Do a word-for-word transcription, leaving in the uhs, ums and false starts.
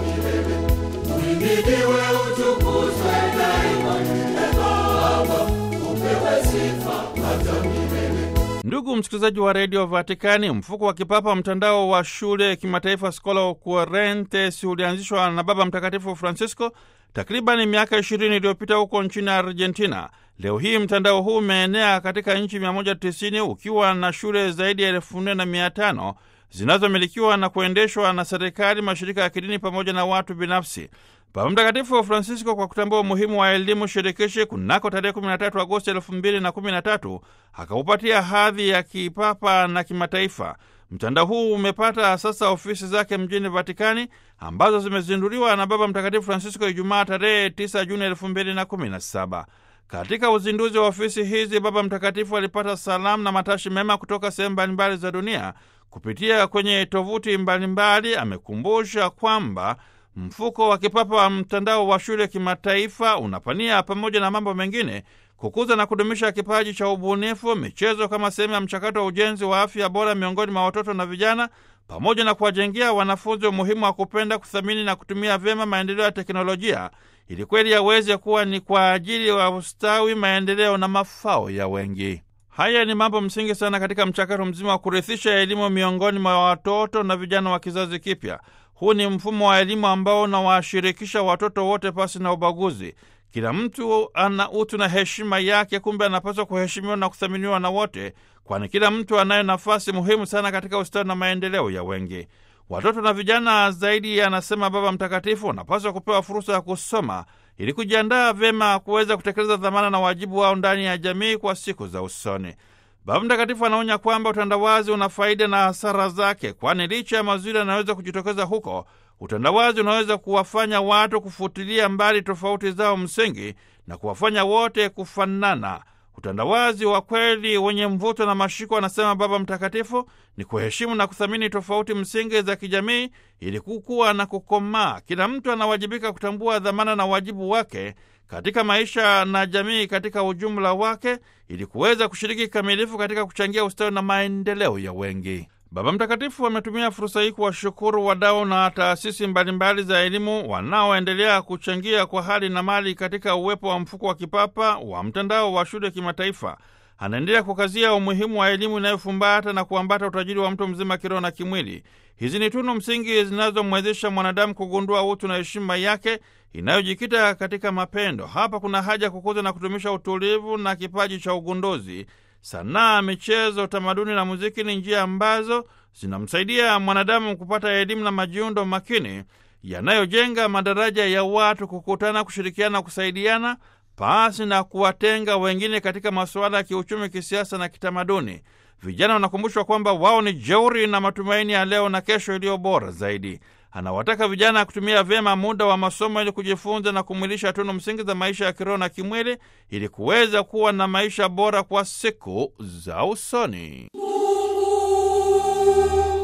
milele. Uhimidiwe, utukuzwe daima. E Baba, upewe sifa hata milele. Ndugu msikilizaji wa redio Vatikani, mfuko wa kipapa mtandao wa shule kimataifa Schola Occurrentes ulianzishwa na Baba Mtakatifu Francisco takribani miaka ishirini iliyopita huko nchini Argentina. Leo hii mtandao huu umeenea katika nchi mia moja tisini ukiwa na shule zaidi ya elfu nne na mia tano zinazomilikiwa na kuendeshwa na serikali, mashirika ya kidini pamoja na watu binafsi. Baba Mtakatifu Francisco, kwa kutambua umuhimu wa elimu shirikishi, kunako tarehe kumi na tatu Agosti elfu mbili na kumi na tatu akaupatia hadhi ya kipapa na kimataifa. Mtandao huu umepata sasa ofisi zake mjini Vatikani ambazo zimezinduliwa na Baba Mtakatifu Francisco Ijumaa tarehe tisa Juni elfu mbili na kumi na saba. Katika uzinduzi wa ofisi hizi, Baba Mtakatifu alipata salamu na matashi mema kutoka sehemu mbalimbali za dunia. Kupitia kwenye tovuti mbalimbali, amekumbusha kwamba mfuko wa kipapa wa mtandao wa shule kimataifa unapania, pamoja na mambo mengine, kukuza na kudumisha kipaji cha ubunifu, michezo kama sehemu ya mchakato wa ujenzi wa afya bora miongoni mwa watoto na vijana, pamoja na kuwajengea wanafunzi umuhimu wa kupenda, kuthamini na kutumia vyema maendeleo ya teknolojia ili kweli yaweze kuwa ni kwa ajili ya ustawi, maendeleo na mafao ya wengi. Haya ni mambo msingi sana katika mchakato mzima wa kurithisha elimu miongoni mwa watoto na vijana wa kizazi kipya. Huu ni mfumo wa elimu ambao unawashirikisha watoto wote pasi na ubaguzi. Kila mtu ana utu na heshima yake, kumbe anapaswa kuheshimiwa na kuthaminiwa na wote, kwani kila mtu anayo nafasi muhimu sana katika ustawi na maendeleo ya wengi. Watoto na vijana zaidi, anasema Baba Mtakatifu, wanapaswa kupewa fursa ya kusoma ili kujiandaa vyema kuweza kutekeleza dhamana na wajibu wao ndani ya jamii kwa siku za usoni. Baba Mtakatifu anaonya kwamba utandawazi una faida na hasara zake, kwani licha ya mazuri yanaweza kujitokeza huko, utandawazi unaweza kuwafanya watu kufutilia mbali tofauti zao msingi na kuwafanya wote kufanana. Utandawazi wa kweli wenye mvuto na mashiko, anasema Baba Mtakatifu, ni kuheshimu na kuthamini tofauti msingi za kijamii ili kukua na kukomaa. Kila mtu anawajibika kutambua dhamana na wajibu wake katika maisha na jamii katika ujumla wake ili kuweza kushiriki kikamilifu katika kuchangia ustawi na maendeleo ya wengi. Baba Mtakatifu ametumia fursa hii kuwashukuru wadau na taasisi mbalimbali za elimu wanaoendelea kuchangia kwa hali na mali katika uwepo wa mfuko wa kipapa wa mtandao wa shule kimataifa. Anaendelea kukazia umuhimu wa elimu inayofumbata na kuambata utajiri wa mtu mzima kiroho na kimwili. Hizi ni tunu msingi zinazomwezesha mwanadamu kugundua utu na heshima yake inayojikita katika mapendo. Hapa kuna haja kukuza na kudumisha utulivu na kipaji cha ugunduzi. Sanaa, michezo, tamaduni na muziki ni njia ambazo zinamsaidia mwanadamu kupata elimu na majiundo makini yanayojenga madaraja ya watu kukutana, kushirikiana, kusaidiana pasi na kuwatenga wengine katika masuala ya kiuchumi, kisiasa na kitamaduni. Vijana wanakumbushwa kwamba wao ni jeuri na matumaini ya leo na kesho iliyo bora zaidi. Anawataka vijana kutumia vyema muda wa masomo ili kujifunza na kumwilisha tunu msingi za maisha ya kiroho na kimwili ili kuweza kuwa na maisha bora kwa siku za usoni. Mungu